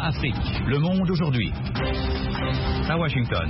VOA Afrique, Le Monde aujourd'hui. À Washington.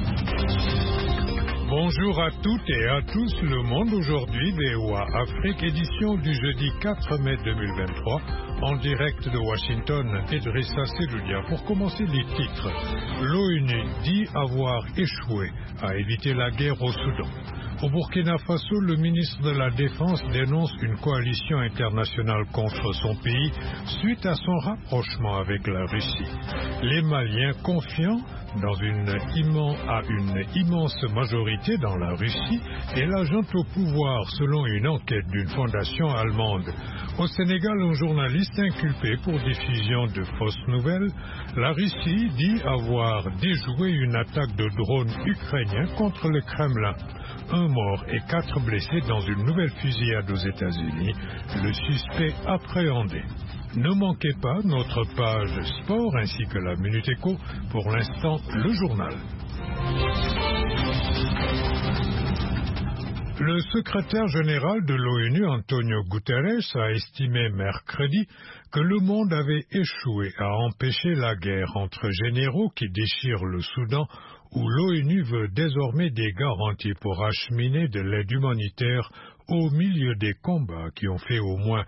Bonjour à toutes et à tous, Le Monde aujourd'hui, VOA Afrique, édition du jeudi 4 mai 2023, en direct de Washington, Idrissa Seloudia. Pour commencer les titres, l'ONU dit avoir échoué à éviter la guerre au Soudan. Au Burkina Faso, le ministre de la Défense dénonce une coalition internationale contre son pays suite à son rapprochement avec la Russie. Les Maliens confiants à une immense majorité dans la Russie et la junte au pouvoir selon une enquête d'une fondation allemande. Au Sénégal, un journaliste inculpé pour diffusion de fausses nouvelles. La Russie dit avoir déjoué une attaque de drones ukrainiens contre le Kremlin. 1 mort et 4 blessés dans une nouvelle fusillade aux États-Unis. Le suspect appréhendé. Ne manquez pas notre page sport ainsi que la Minute Éco. Pour l'instant, le journal. Le secrétaire général de l'ONU, Antonio Guterres, a estimé mercredi que le monde avait échoué à empêcher la guerre entre généraux qui déchirent le Soudan, où l'ONU veut désormais des garanties pour acheminer de l'aide humanitaire au milieu des combats qui ont fait au moins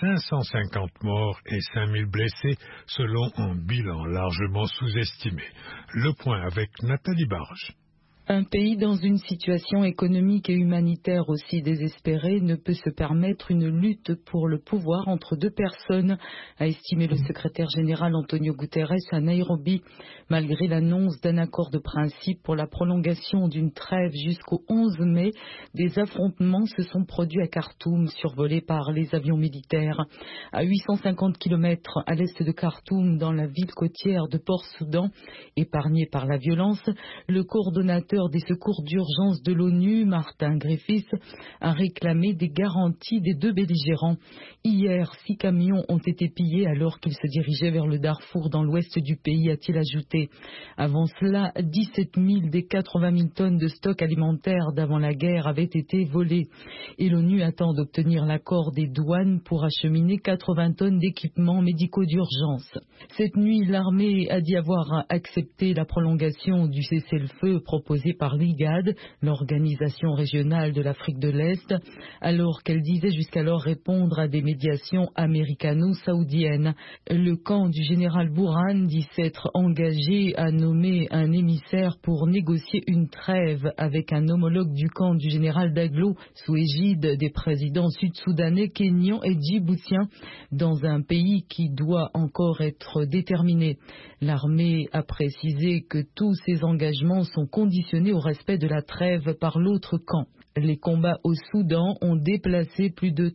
550 morts et 5000 blessés, selon un bilan largement sous-estimé. Le point avec Nathalie Barge. Un pays dans une situation économique et humanitaire aussi désespérée ne peut se permettre une lutte pour le pouvoir entre deux personnes, a estimé le secrétaire général Antonio Guterres à Nairobi. Malgré l'annonce d'un accord de principe pour la prolongation d'une trêve jusqu'au 11 mai, des affrontements se sont produits à Khartoum, survolés par les avions militaires. À 850 km à l'est de Khartoum, dans la ville côtière de Port-Soudan, épargnée par la violence, le coordonnateur des secours d'urgence de l'ONU, Martin Griffiths, a réclamé des garanties des deux belligérants. Hier, 6 camions ont été pillés alors qu'ils se dirigeaient vers le Darfour dans l'ouest du pays, a-t-il ajouté. Avant cela, 17 000 des 80 000 tonnes de stock alimentaire d'avant la guerre avaient été volées. Et l'ONU attend d'obtenir l'accord des douanes pour acheminer 80 tonnes d'équipements médicaux d'urgence. Cette nuit, l'armée a dit avoir accepté la prolongation du cessez-le-feu proposé par l'IGAD, l'organisation régionale de l'Afrique de l'Est, alors qu'elle disait jusqu'alors répondre à des médiations américano-saoudiennes. Le camp du général Bourhan dit s'être engagé à nommer un émissaire pour négocier une trêve avec un homologue du camp du général Daglo, sous égide des présidents sud-soudanais, kenyans et djiboutiens, dans un pays qui doit encore être déterminé. L'armée a précisé que tous ces engagements sont conditionnés au respect de la trêve par l'autre camp. Les combats au Soudan ont déplacé plus de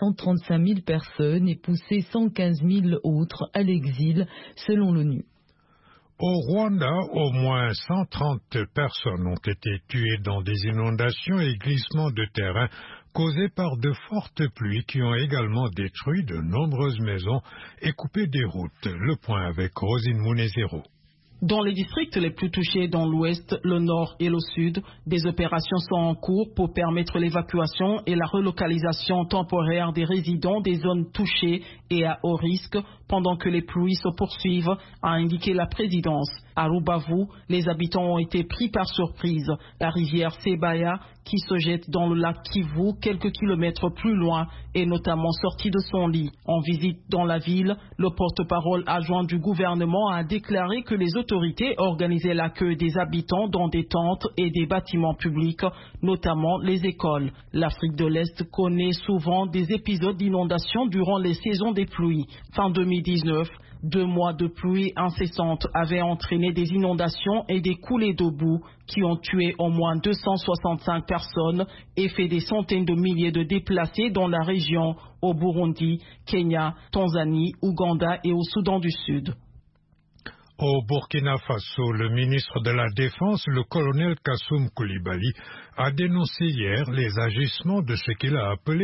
335 000 personnes et poussé 115 000 autres à l'exil, selon l'ONU. Au Rwanda, au moins 130 personnes ont été tuées dans des inondations et glissements de terrain causés par de fortes pluies qui ont également détruit de nombreuses maisons et coupé des routes. Le point avec Rosine Munezero. Dans les districts les plus touchés dans l'ouest, le nord et le sud, des opérations sont en cours pour permettre l'évacuation et la relocalisation temporaire des résidents des zones touchées et à haut risque pendant que les pluies se poursuivent, a indiqué la présidence. À Rubavu, les habitants ont été pris par surprise. La rivière Sebaya, qui se jette dans le lac Kivu quelques kilomètres plus loin, est notamment sortie de son lit. En visite dans la ville, le porte-parole adjoint du gouvernement a déclaré que les autorités organisaient l'accueil des habitants dans des tentes et des bâtiments publics, notamment les écoles. L'Afrique de l'Est connaît souvent des épisodes d'inondation durant les saisons des pluies. Fin 2019, 2 mois de pluie incessante avaient entraîné des inondations et des coulées de boue qui ont tué au moins 265 personnes et fait des centaines de milliers de déplacés dans la région, au Burundi, Kenya, Tanzanie, Ouganda et au Soudan du Sud. Au Burkina Faso, le ministre de la Défense, le colonel Kassoum Koulibaly, a dénoncé hier les agissements de ce qu'il a appelé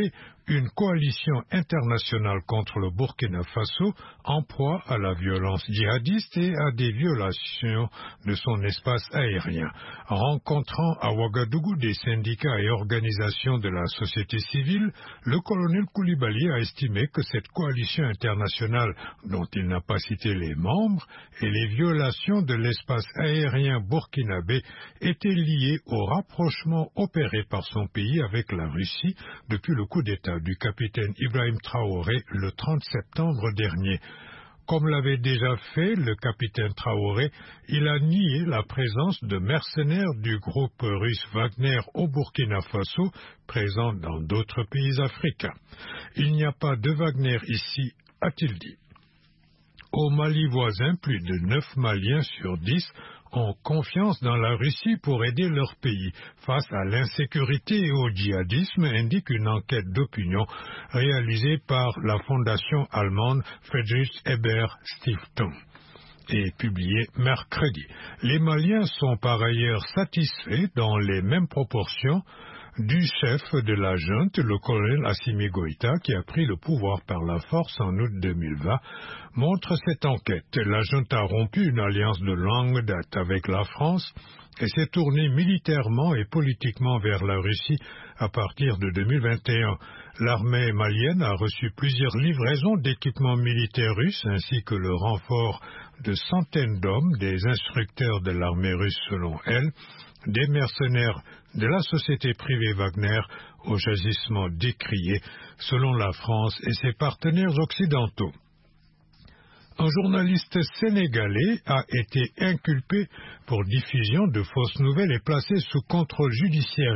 une coalition internationale contre le Burkina Faso en proie à la violence djihadiste et à des violations de son espace aérien. Rencontrant à Ouagadougou des syndicats et organisations de la société civile, le colonel Koulibaly a estimé que cette coalition internationale, dont il n'a pas cité les membres, et les violations de l'espace aérien burkinabé étaient liées au rapprochement opéré par son pays avec la Russie depuis le coup d'État du capitaine Ibrahim Traoré le 30 septembre dernier. Comme l'avait déjà fait le capitaine Traoré, il a nié la présence de mercenaires du groupe russe Wagner au Burkina Faso, présents dans d'autres pays africains. Il n'y a pas de Wagner ici, a-t-il dit. Au Mali voisin, plus de 9 Maliens sur 10 ont confiance dans la Russie pour aider leur pays face à l'insécurité et au djihadisme, indique une enquête d'opinion réalisée par la fondation allemande Friedrich Ebert Stiftung et publiée mercredi. Les Maliens sont par ailleurs satisfaits dans les mêmes proportions du chef de la junte, le colonel Assimi Goïta, qui a pris le pouvoir par la force en août 2020, montre cette enquête. La junte a rompu une alliance de longue date avec la France et s'est tournée militairement et politiquement vers la Russie à partir de 2021. L'armée malienne a reçu plusieurs livraisons d'équipements militaires russes ainsi que le renfort de centaines d'hommes, des instructeurs de l'armée russe selon elle, des mercenaires de la société privée Wagner au gisement décrié selon la France et ses partenaires occidentaux. Un journaliste sénégalais a été inculpé pour diffusion de fausses nouvelles et placé sous contrôle judiciaire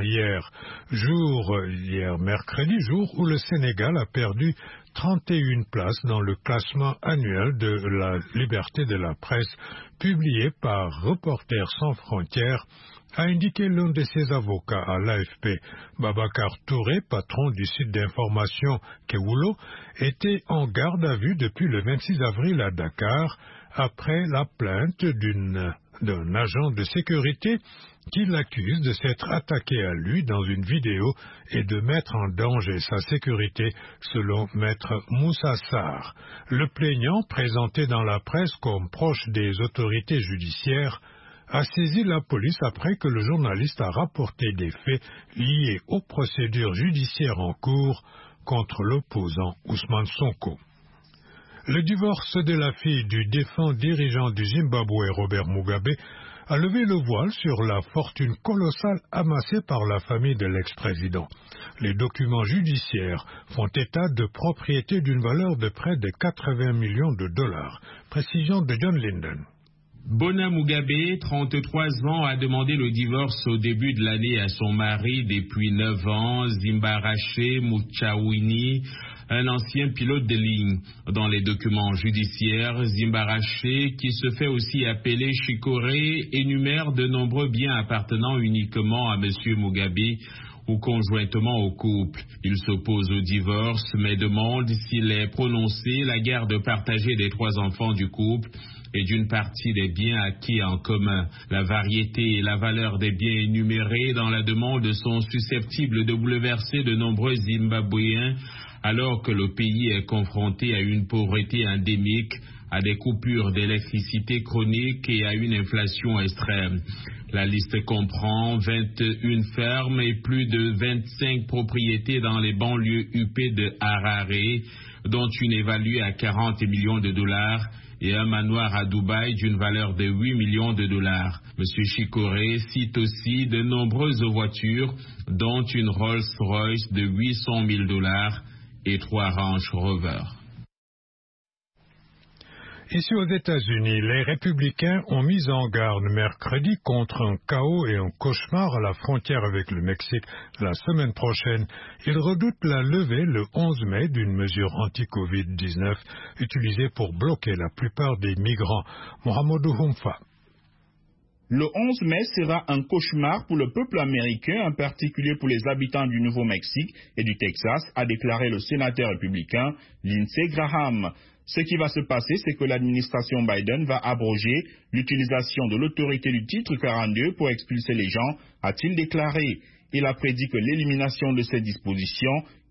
hier mercredi, jour où le Sénégal a perdu 31 places dans le classement annuel de la liberté de la presse publié par Reporters sans frontières, a indiqué l'un de ses avocats à l'AFP. Babacar Touré, patron du site d'information Kewoulo, était en garde à vue depuis le 26 avril à Dakar, après la plainte d'un agent de sécurité qui l'accuse de s'être attaqué à lui dans une vidéo et de mettre en danger sa sécurité, selon maître Moussa Sarr. Le plaignant, présenté dans la presse comme proche des autorités judiciaires, a saisi la police après que le journaliste a rapporté des faits liés aux procédures judiciaires en cours contre l'opposant Ousmane Sonko. Le divorce de la fille du défunt dirigeant du Zimbabwe, Robert Mugabe, a levé le voile sur la fortune colossale amassée par la famille de l'ex-président. Les documents judiciaires font état de propriétés d'une valeur de près de 80 millions de dollars. Précision de John Linden. Bona Mugabe, 33 ans, a demandé le divorce au début de l'année à son mari depuis 9 ans, Zimbarache Muchawini, un ancien pilote de ligne. Dans les documents judiciaires, Zimbarache, qui se fait aussi appeler Chikore, énumère de nombreux biens appartenant uniquement à M. Mugabe ou conjointement au couple. Il s'oppose au divorce, mais demande s'il est prononcé la garde partagée des 3 enfants du couple et d'une partie des biens acquis en commun. La variété et la valeur des biens énumérés dans la demande sont susceptibles de bouleverser de nombreux Zimbabwéens alors que le pays est confronté à une pauvreté endémique, à des coupures d'électricité chroniques et à une inflation extrême. La liste comprend 21 fermes et plus de 25 propriétés dans les banlieues huppées de Harare, dont une évaluée à 40 millions de dollars, et un manoir à Dubaï d'une valeur de 8 millions de dollars. M. Chikore cite aussi de nombreuses voitures, dont une Rolls-Royce de 800 000 dollars et 3 Range Rover. Ici aux États-Unis, les républicains ont mis en garde mercredi contre un chaos et un cauchemar à la frontière avec le Mexique la semaine prochaine. Ils redoutent la levée le 11 mai d'une mesure anti-Covid-19 utilisée pour bloquer la plupart des migrants. Mohamedou Humfa. Le 11 mai sera un cauchemar pour le peuple américain, en particulier pour les habitants du Nouveau-Mexique et du Texas, a déclaré le sénateur républicain Lindsey Graham. Ce qui va se passer, c'est que l'administration Biden va abroger l'utilisation de l'autorité du titre 42 pour expulser les gens, a-t-il déclaré. Il a prédit que l'élimination de ces dispositions,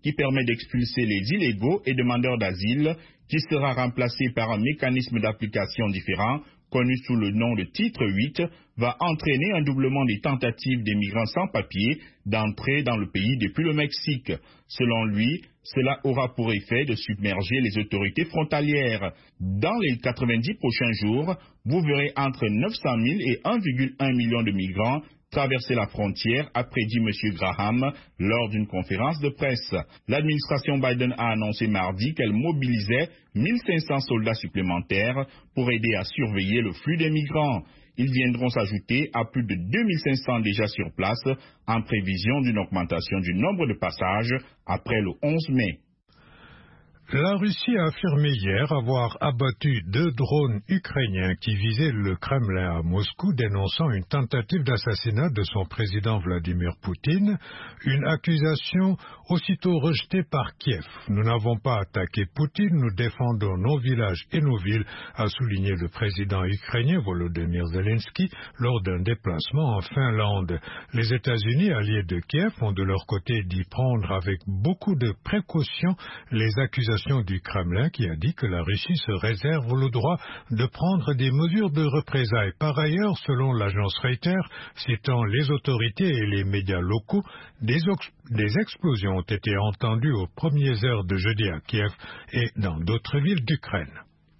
qui permet d'expulser les illégaux et demandeurs d'asile, qui sera remplacé par un mécanisme d'application différent, connu sous le nom de titre 8, va entraîner un doublement des tentatives des migrants sans papier d'entrer dans le pays depuis le Mexique. Selon lui, cela aura pour effet de submerger les autorités frontalières. Dans les 90 prochains jours, vous verrez entre 900 000 et 1,1 million de migrants traverser la frontière, a prédit M. Graham lors d'une conférence de presse. L'administration Biden a annoncé mardi qu'elle mobilisait 1500 soldats supplémentaires pour aider à surveiller le flux des migrants. Ils viendront s'ajouter à plus de 2500 déjà sur place en prévision d'une augmentation du nombre de passages après le 11 mai. La Russie a affirmé hier avoir abattu 2 drones ukrainiens qui visaient le Kremlin à Moscou, dénonçant une tentative d'assassinat de son président Vladimir Poutine, une accusation aussitôt rejetée par Kiev. Nous n'avons pas attaqué Poutine, nous défendons nos villages et nos villes, a souligné le président ukrainien Volodymyr Zelensky lors d'un déplacement en Finlande. Les États-Unis, alliés de Kiev, ont de leur côté dit prendre avec beaucoup de précaution les accusations du Kremlin qui a dit que la Russie se réserve le droit de prendre des mesures de représailles. Par ailleurs, selon l'agence Reuters, citant les autorités et les médias locaux, des explosions ont été entendues aux premières heures de jeudi à Kiev et dans d'autres villes d'Ukraine.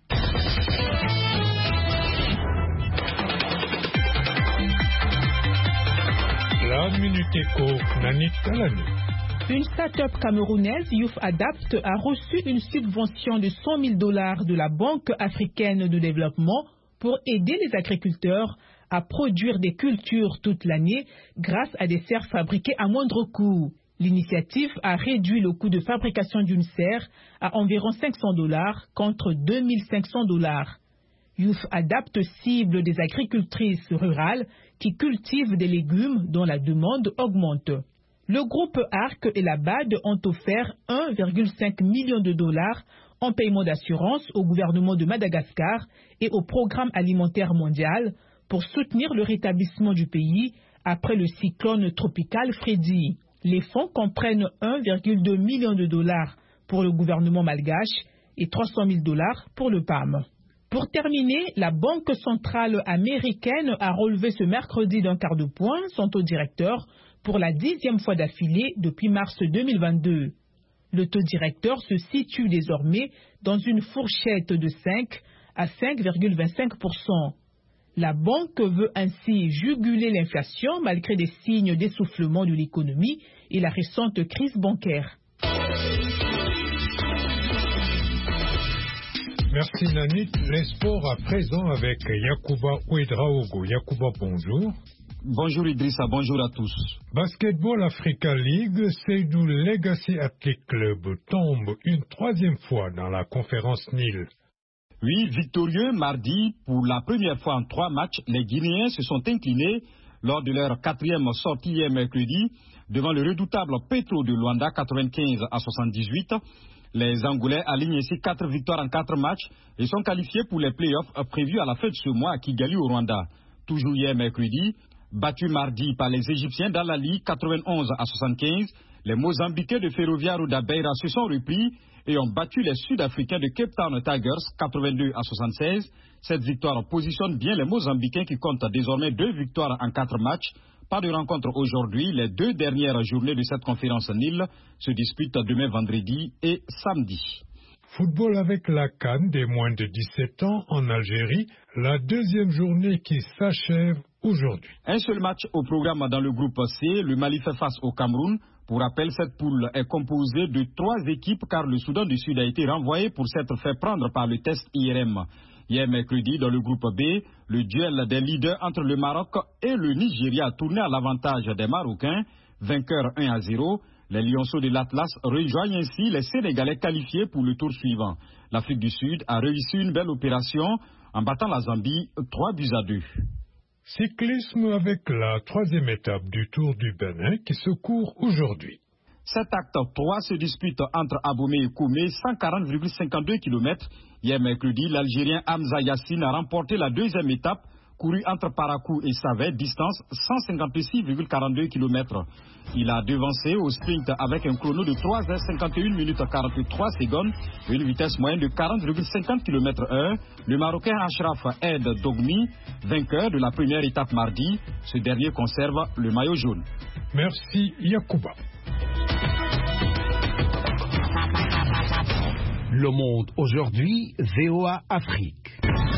La Minute Éco, Nanit Talani. Une start-up camerounaise, Youth Adapt, a reçu une subvention de $100 000 de la Banque africaine de développement pour aider les agriculteurs à produire des cultures toute l'année grâce à des serres fabriquées à moindre coût. L'initiative a réduit le coût de fabrication d'une serre à environ $500 contre $2500. Youth Adapt cible des agricultrices rurales qui cultivent des légumes dont la demande augmente. Le groupe ARC et la BAD ont offert $1,5 million en paiement d'assurance au gouvernement de Madagascar et au Programme alimentaire mondial pour soutenir le rétablissement du pays après le cyclone tropical Freddy. Les fonds comprennent $1,2 million pour le gouvernement malgache et $300 000 pour le PAM. Pour terminer, la Banque centrale américaine a relevé ce mercredi d'un quart de point son taux directeur pour la 10e fois d'affilée depuis mars 2022. Le taux directeur se situe désormais dans une fourchette de 5 à 5,25%. La banque veut ainsi juguler l'inflation malgré des signes d'essoufflement de l'économie et la récente crise bancaire. Merci Nanit. Les sports à présent avec Yacouba Ouedraogo. Yacouba, bonjour. Bonjour Idrissa, bonjour à tous. Basketball Africa League, Seydou Legacy Athletic Club tombe une 3e fois dans la conférence Nil. Oui, victorieux mardi, pour la première fois en 3 matchs, les Guinéens se sont inclinés lors de leur 4e sortie hier mercredi devant le redoutable Petro de Luanda 95 à 78. Les Angolais alignent ainsi 4 victoires en 4 matchs et sont qualifiés pour les playoffs prévus à la fin de ce mois à Kigali au Rwanda. Toujours hier mercredi, battus mardi par les Égyptiens dans la Ligue 91 à 75, les Mozambicains de Ferroviario da Beira se sont repris et ont battu les Sud-Africains de Cape Town Tigers 82 à 76. Cette victoire positionne bien les Mozambicains qui comptent désormais 2 victoires en 4 matchs. Pas de rencontre aujourd'hui. Les 2 dernières journées de cette conférence Nil se disputent demain vendredi et samedi. Football avec la CAN des moins de 17 ans en Algérie, la 2e journée qui s'achève aujourd'hui. Un seul match au programme dans le groupe C, le Mali fait face au Cameroun. Pour rappel, cette poule est composée de 3 équipes car le Soudan du Sud a été renvoyé pour s'être fait prendre par le test IRM. Hier mercredi, dans le groupe B, le duel des leaders entre le Maroc et le Nigeria a tourné à l'avantage des Marocains, vainqueurs 1-0. Les Lionceaux de l'Atlas rejoignent ainsi les Sénégalais qualifiés pour le tour suivant. L'Afrique du Sud a réussi une belle opération en battant la Zambie 3-2. Cyclisme avec la 3e étape du Tour du Bénin qui se court aujourd'hui. Cet acte 3 se dispute entre Abomey et Koumé, 140,52 km. Hier mercredi, l'Algérien Hamza Yassine a remporté la 2e étape couru entre Parakou et Savet, distance 156,42 km. Il a devancé au sprint avec un chrono de 3h51 minutes 43 secondes et une vitesse moyenne de 40,50 km/h. Le Marocain Ashraf Ed Dogmi, vainqueur de la première étape mardi. Ce dernier conserve le maillot jaune. Merci Yacouba. Le Monde aujourd'hui, VOA Afrique.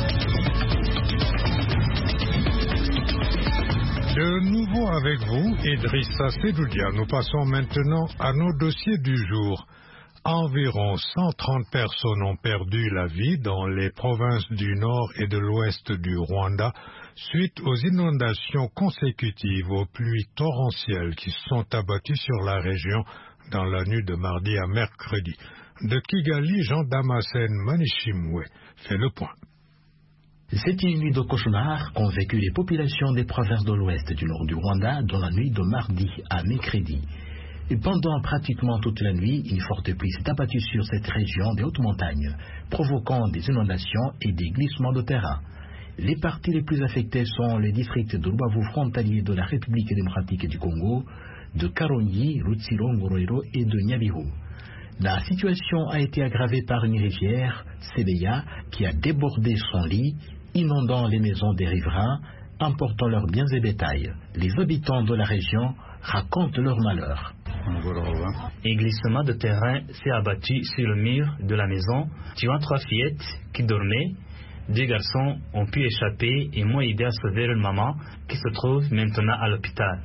De nouveau avec vous, Idrissa Sedoudia. Nous passons maintenant à nos dossiers du jour. Environ 130 personnes ont perdu la vie dans les provinces du nord et de l'ouest du Rwanda suite aux inondations consécutives aux pluies torrentielles qui se sont abattues sur la région dans la nuit de mardi à mercredi. De Kigali, Jean Damascène Manishimwe fait le point. C'est une nuit de cauchemar qu'ont vécu les populations des provinces de l'ouest du nord du Rwanda dans la nuit de mardi à mercredi. Et pendant pratiquement toute la nuit, une forte pluie s'est abattue sur cette région des hautes montagnes, provoquant des inondations et des glissements de terrain. Les parties les plus affectées sont les districts de Rubavu frontalier de la République démocratique du Congo, de Karongi, Rutsiro, Ngororero et de Nyabihu. La situation a été aggravée par une rivière, Sebeya, qui a débordé son lit, inondant les maisons des riverains, emportant leurs biens et bétail. Les habitants de la région racontent leur malheur. Un glissement de terrain s'est abattu sur le mur de la maison, tuant 3 fillettes qui dormaient. 2 garçons ont pu échapper et m'ont aidé à sauver leur maman qui se trouve maintenant à l'hôpital.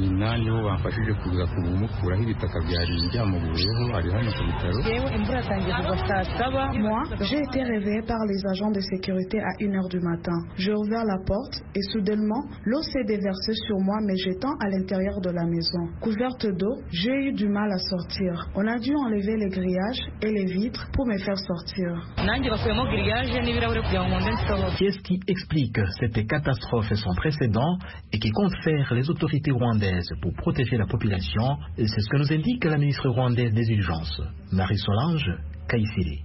Moi, j'ai été réveillée par les agents de sécurité à 1h du matin. J'ai ouvert la porte et soudainement, l'eau s'est déversée sur moi me jetant à l'intérieur de la maison. Couverte d'eau, j'ai eu du mal à sortir. On a dû enlever les grillages et les vitres pour me faire sortir. Qu'est-ce qui explique cette catastrophe sans précédent et qui compte faire les autorités rwandaises pour protéger la population? C'est ce que nous indique la ministre rwandaise des Urgences, Marie-Solange Kayisire.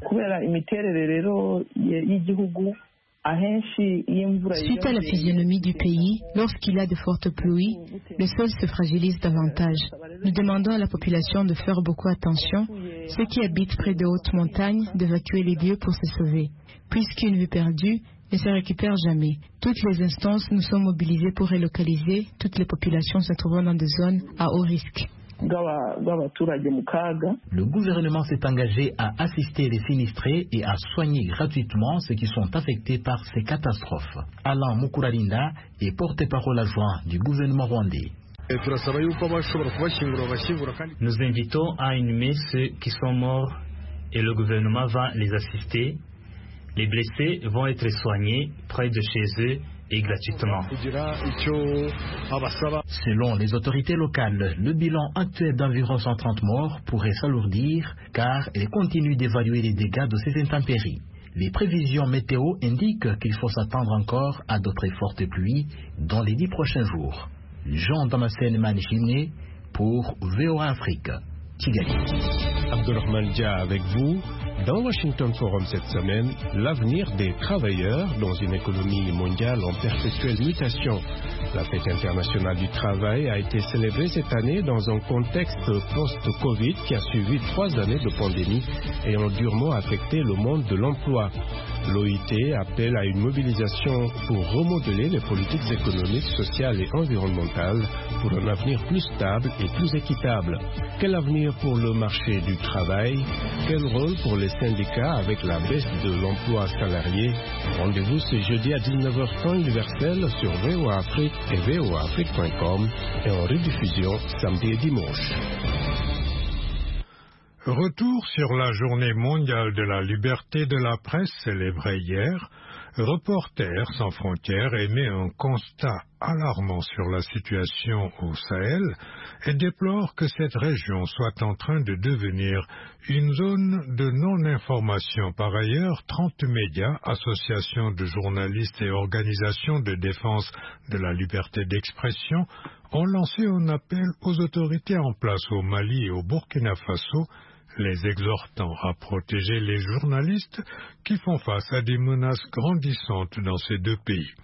Suite à la physionomie du pays, lorsqu'il y a de fortes pluies, le sol se fragilise davantage. Nous demandons à la population de faire beaucoup attention, ceux qui habitent près de hautes montagnes, d'évacuer les lieux pour se sauver. Puisqu'une vue perdue ne se récupère jamais. Toutes les instances nous sont mobilisées pour relocaliser toutes les populations se trouvant dans des zones à haut risque. Le gouvernement s'est engagé à assister les sinistrés et à soigner gratuitement ceux qui sont affectés par ces catastrophes. Alain Mukurarinda est porte-parole adjoint du gouvernement rwandais. Nous invitons à inhumer ceux qui sont morts et le gouvernement va les assister. Les blessés vont être soignés près de chez eux et gratuitement. Selon les autorités locales, le bilan actuel d'environ 130 morts pourrait s'alourdir car elles continuent d'évaluer les dégâts de ces intempéries. Les prévisions météo indiquent qu'il faut s'attendre encore à d'autres fortes pluies dans les 10 prochains jours. Jean Damascène Manishimwe pour VOA Afrique, Kigali. Abdurrahman Dia avec vous. Dans Washington Forum cette semaine, l'avenir des travailleurs dans une économie mondiale en perpétuelle mutation. La fête internationale du travail a été célébrée cette année dans un contexte post-Covid qui a suivi 3 années de pandémie ayant durement affecté le monde de l'emploi. L'OIT appelle à une mobilisation pour remodeler les politiques économiques, sociales et environnementales pour un avenir plus stable et plus équitable. Quel avenir pour le marché du travail? Quel rôle pour les syndicats avec la baisse de l'emploi salarié? Rendez-vous ce jeudi à 19h temps universel sur VOA Afrique et voaafrique.com et en rediffusion samedi et dimanche. Retour sur la journée mondiale de la liberté de la presse célébrée hier. Reporters sans frontières émet un constat alarmant sur la situation au Sahel et déplore que cette région soit en train de devenir une zone de non-information. Par ailleurs, 30 médias, associations de journalistes et organisations de défense de la liberté d'expression ont lancé un appel aux autorités en place au Mali et au Burkina Faso, les exhortant à protéger les journalistes qui font face à des menaces grandissantes dans ces 2 pays.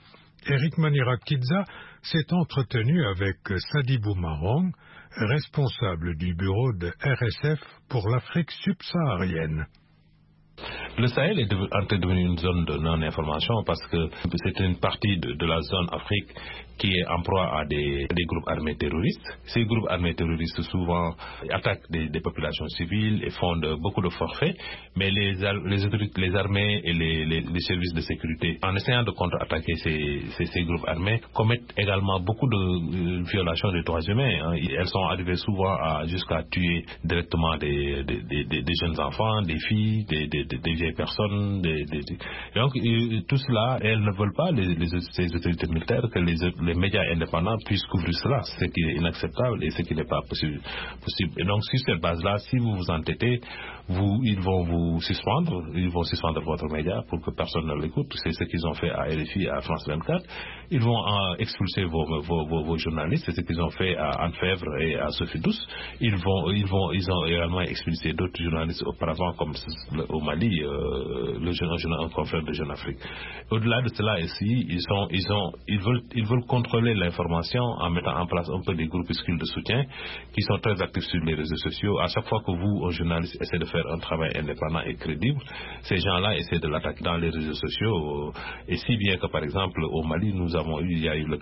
Eric Manirakidza s'est entretenu avec Sadibou Marong, responsable du bureau de RSF pour l'Afrique subsaharienne. Le Sahel est en train de devenir une zone de non-information parce que c'est une partie de la zone Afrique qui est en proie à des groupes armés terroristes. Ces groupes armés terroristes souvent attaquent des populations civiles et font beaucoup de forfaits, mais les armées et les services de sécurité, en essayant de contre-attaquer ces groupes armés, commettent également beaucoup de violations des droits humains. Elles sont arrivées souvent jusqu'à tuer directement des jeunes enfants, des filles, des vieilles personnes. Donc tout cela, elles ne veulent pas, ces autorités militaires, que les médias indépendants puissent couvrir cela, ce qui est inacceptable et ce qui n'est pas possible. Et donc sur cette base-là, si vous vous entêtez, ils vont vous suspendre, votre média pour que personne ne l'écoute. C'est ce qu'ils ont fait à RFI, à France 24. Ils vont expulser vos journalistes, c'est ce qu'ils ont fait à Anne Fèvre et à Sophie Douce. Ils ont également expulsé d'autres journalistes auparavant, comme au Mali, un confrère de Jeune Afrique. Au-delà de cela, ici, ils veulent contrôler l'information en mettant en place un peu des groupuscules de soutien qui sont très actifs sur les réseaux sociaux. À chaque fois que vous, un journaliste, essayez de faire un travail indépendant et crédible, ces gens-là essaient de l'attaquer dans les réseaux sociaux. Et si bien que, par exemple, au Mali, il y a eu le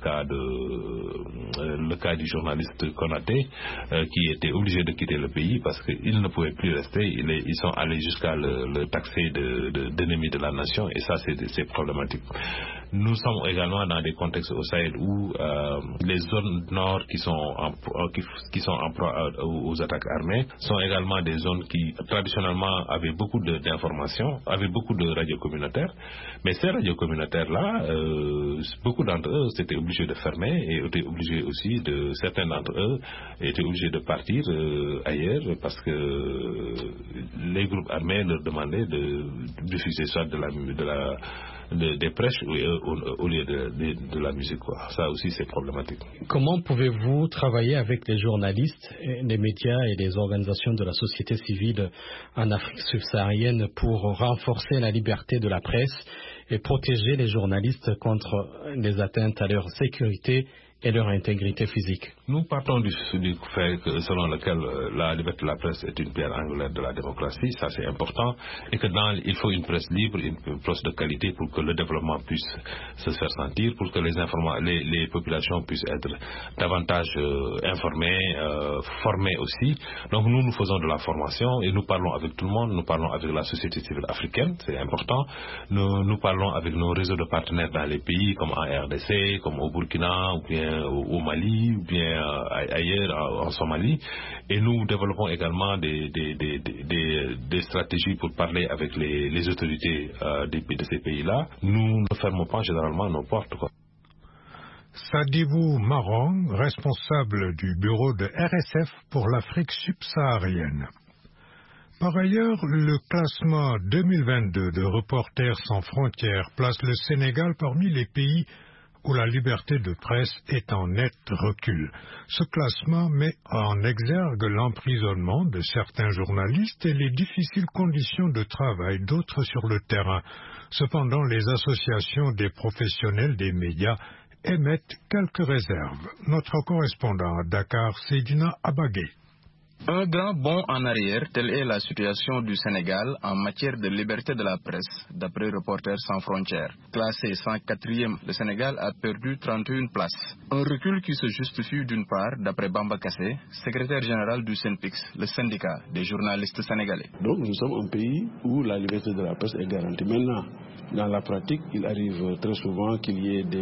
cas du journaliste Konaté qui était obligé de quitter le pays parce qu'il ne pouvait plus rester. Ils sont allés jusqu'à le taxer d'ennemi de la nation, et ça, c'est problématique. Nous sommes également dans des contextes au Sahel où les zones nord qui sont en proie aux attaques armées sont également des zones qui traditionnellement avaient beaucoup d'informations, avaient beaucoup de radios communautaires, mais ces radios communautaires-là, beaucoup d'entre eux s'étaient obligés de fermer et étaient obligés aussi certains d'entre eux étaient obligés de partir ailleurs parce que les groupes armés leur demandaient de diffuser soit des prêches au lieu de la musique, quoi. Ça aussi, c'est problématique. Comment pouvez-vous travailler avec les journalistes, les médias et les organisations de la société civile en Afrique subsaharienne pour renforcer la liberté de la presse et protéger les journalistes contre les atteintes à leur sécurité et leur intégrité physique? Nous partons du fait selon lequel la liberté de la presse est une pierre angulaire de la démocratie, ça c'est important, et que il faut une presse libre, une presse de qualité pour que le développement puisse se faire sentir, pour que les populations puissent être davantage informées, formées aussi. Donc nous faisons de la formation et nous parlons avec tout le monde, nous parlons avec la société civile africaine, c'est important. Nous parlons avec nos réseaux de partenaires dans les pays comme en RDC, comme au Burkina, ou bien au Mali, ou bien ailleurs en Somalie, et nous développons également des stratégies pour parler avec les autorités de ces pays-là. Nous ne fermons pas généralement nos portes, quoi. Sadibou Marong, responsable du bureau de RSF pour l'Afrique subsaharienne. Par ailleurs, le classement 2022 de Reporters sans frontières place le Sénégal parmi les pays où la liberté de presse est en net recul. Ce classement met en exergue l'emprisonnement de certains journalistes et les difficiles conditions de travail d'autres sur le terrain. Cependant, les associations des professionnels des médias émettent quelques réserves. Notre correspondant à Dakar, Seydina Abagé. Un grand bond en arrière, telle est la situation du Sénégal en matière de liberté de la presse, d'après Reporters sans frontières. Classé 104e, le Sénégal a perdu 31 places. Un recul qui se justifie d'une part, d'après Bamba Kassé, secrétaire général du SYNPICS, le syndicat des journalistes sénégalais. Donc nous sommes un pays où la liberté de la presse est garantie. Maintenant, dans la pratique, il arrive très souvent qu'il y ait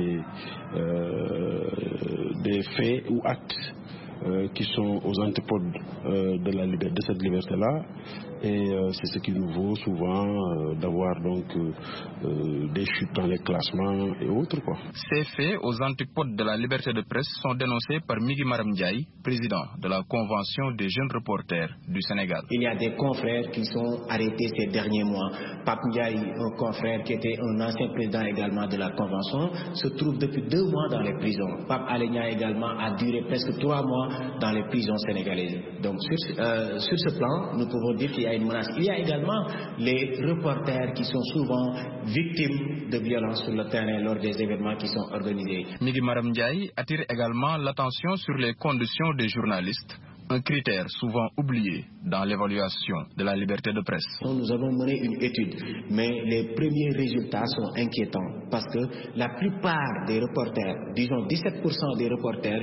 des faits ou actes qui sont aux antipodes de cette liberté-là, et c'est ce qui nous vaut souvent d'avoir donc des chutes dans les classements et autres, quoi. Ces faits aux antipodes de la liberté de presse sont dénoncés par Migui Maram Ndiaye, président de la Convention des jeunes reporters du Sénégal. Il y a des confrères qui sont arrêtés ces derniers mois. Pape Ndiaye, un confrère qui était un ancien président également de la Convention, se trouve depuis 2 mois dans les prisons. Pape Alenia également a duré presque 3 mois dans les prisons sénégalaises. Donc sur ce plan, nous pouvons dire qu'il y a une menace. Il y a également les reporters qui sont souvent victimes de violences sur le terrain lors des événements qui sont organisés. Migi Maram Ndiaye attire également l'attention sur les conditions des journalistes, un critère souvent oublié dans l'évaluation de la liberté de presse. Nous avons mené une étude, mais les premiers résultats sont inquiétants parce que la plupart des reporters, disons 17% des reporters,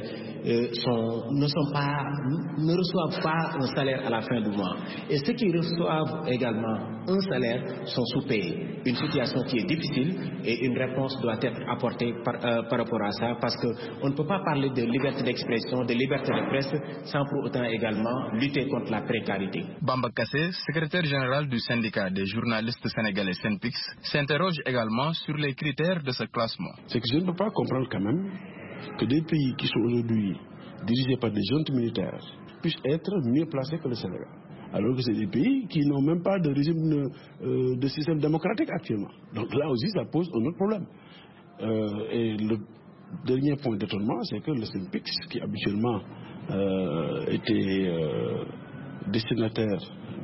ne reçoivent pas un salaire à la fin du mois. Et ceux qui reçoivent également un salaire sont sous-payés. Une situation qui est difficile et une réponse doit être apportée par rapport à ça parce qu'on ne peut pas parler de liberté d'expression, de liberté de presse sans pour autant également lutter contre la précarité. Bamba Kassé, secrétaire général du syndicat des journalistes sénégalais SYNPICS, s'interroge également sur les critères de ce classement. C'est que je ne peux pas comprendre quand même que des pays qui sont aujourd'hui dirigés par des juntes militaires puissent être mieux placés que le Sénégal. Alors que c'est des pays qui n'ont même pas de régime de système démocratique actuellement. Donc là aussi, ça pose un autre problème. Et le dernier point d'étonnement, c'est que le SYNPICS, qui habituellement était destinataire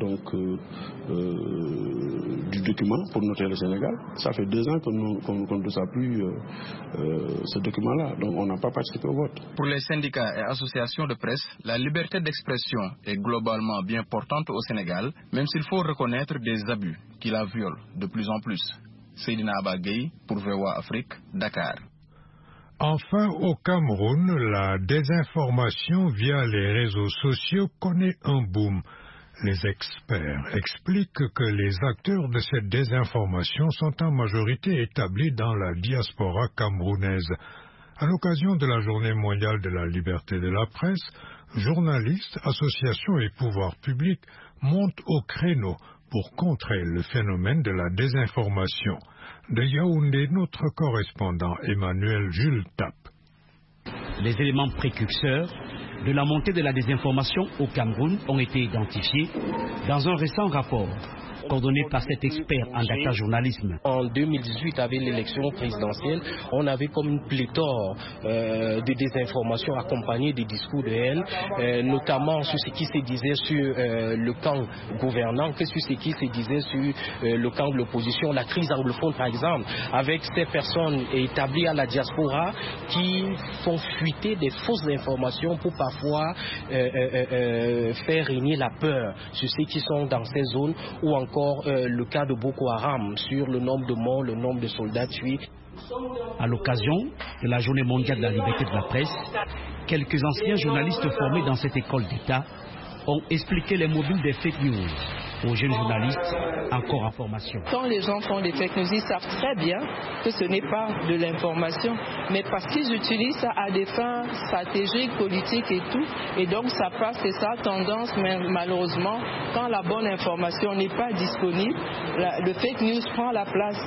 du document pour noter le Sénégal, ça fait 2 ans qu'on ne reçoit plus ce document-là. Donc on n'a pas participé au vote. Pour les syndicats et associations de presse, la liberté d'expression est globalement bien portante au Sénégal, même s'il faut reconnaître des abus qui la violent de plus en plus. Seydina Abagay pour VOA Afrique, Dakar. Enfin, au Cameroun, la désinformation via les réseaux sociaux connaît un boom. Les experts expliquent que les acteurs de cette désinformation sont en majorité établis dans la diaspora camerounaise. À l'occasion de la Journée mondiale de la liberté de la presse, journalistes, associations et pouvoirs publics montent au créneau pour contrer le phénomène de la désinformation. De Yaoundé, notre correspondant Emmanuel Jules Tap. Les éléments précurseurs de la montée de la désinformation au Cameroun ont été identifiés dans un récent rapport coordonné par cet expert en data journalisme. En 2018, avec l'élection présidentielle, on avait comme une pléthore de désinformation accompagnée des discours de haine, notamment sur ce qui se disait sur le camp gouvernant, que sur ce qui se disait sur le camp de l'opposition, la crise anglophone par exemple, avec ces personnes établies à la diaspora qui font fuiter des fausses informations pour parfois faire régner la peur sur ceux qui sont dans ces zones, ou encore le cas de Boko Haram sur le nombre de morts, le nombre de soldats tués. À l'occasion de la Journée mondiale de la liberté de la presse, quelques anciens journalistes formés dans cette école d'État ont expliqué les modules des fake news aux jeunes journalistes encore en formation. Quand les gens font des fake news, ils savent très bien que ce n'est pas de l'information, mais parce qu'ils utilisent ça à des fins stratégiques, politiques et tout, et donc ça passe, c'est ça tendance, mais malheureusement, quand la bonne information n'est pas disponible, le fake news prend la place.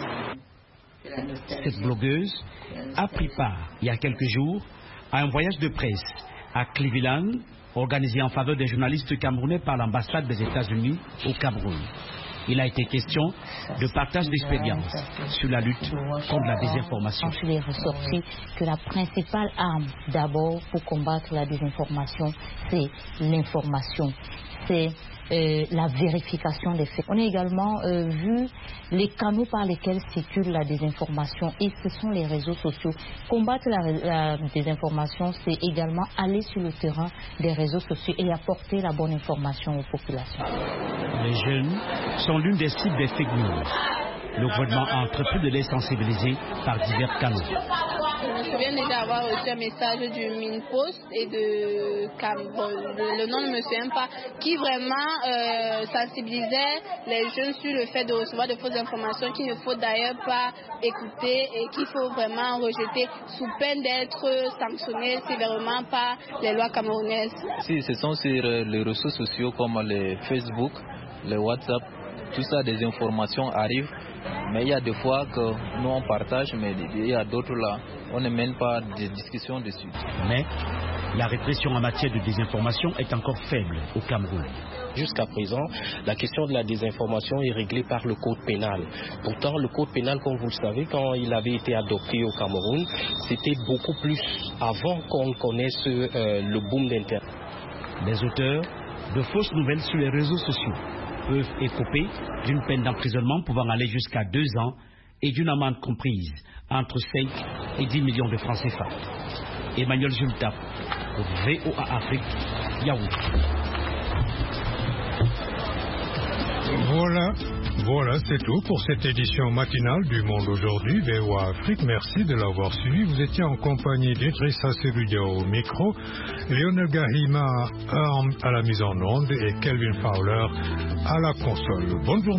Cette blogueuse a pris part, il y a quelques jours, à un voyage de presse à Cleveland, organisé en faveur des journalistes camerounais par l'ambassade des États-Unis au Cameroun. Il a été question de partage d'expérience sur la lutte contre la désinformation. Il est ressorti que la principale arme d'abord pour combattre la désinformation, c'est l'information, c'est la vérification des faits. On a également vu les canaux par lesquels circule la désinformation, et ce sont les réseaux sociaux. Combattre la désinformation, c'est également aller sur le terrain des réseaux sociaux et apporter la bonne information aux populations. Les jeunes sont l'une des cibles des fake news. Le gouvernement a entrepris de les sensibiliser par divers canaux. Je me souviens déjà avoir reçu un message du Minpost et de le nom ne me souvient pas, qui vraiment sensibilisait les jeunes sur le fait de recevoir de fausses informations qu'il ne faut d'ailleurs pas écouter et qu'il faut vraiment rejeter sous peine d'être sanctionné sévèrement par les lois camerounaises. Si, ce sont sur les réseaux sociaux comme les Facebook, les WhatsApp, tout ça, des informations arrivent. Mais il y a des fois que nous on partage, mais il y a d'autres là, on ne mène pas de discussion dessus. Mais La répression en matière de désinformation est encore faible au Cameroun. Jusqu'à présent, la question de la désinformation est réglée par le code pénal. Pourtant, le code pénal, comme vous le savez, quand il avait été adopté au Cameroun, c'était beaucoup plus avant qu'on connaisse le boom d'Internet. Les auteurs de fausses nouvelles sur les réseaux sociaux peuvent écoper d'une peine d'emprisonnement pouvant aller jusqu'à 2 ans et d'une amende comprise entre 5 et 10 millions de francs CFA. Emmanuel Jultap, VOA Afrique, Yaoundé. Voilà, c'est tout pour cette édition matinale du Monde aujourd'hui, VOA Afrique. Merci de l'avoir suivi. Vous étiez en compagnie d'Idrissa Seloudia au micro, Lionel Gahima à la mise en onde et Kelvin Fowler à la console. Bonne journée.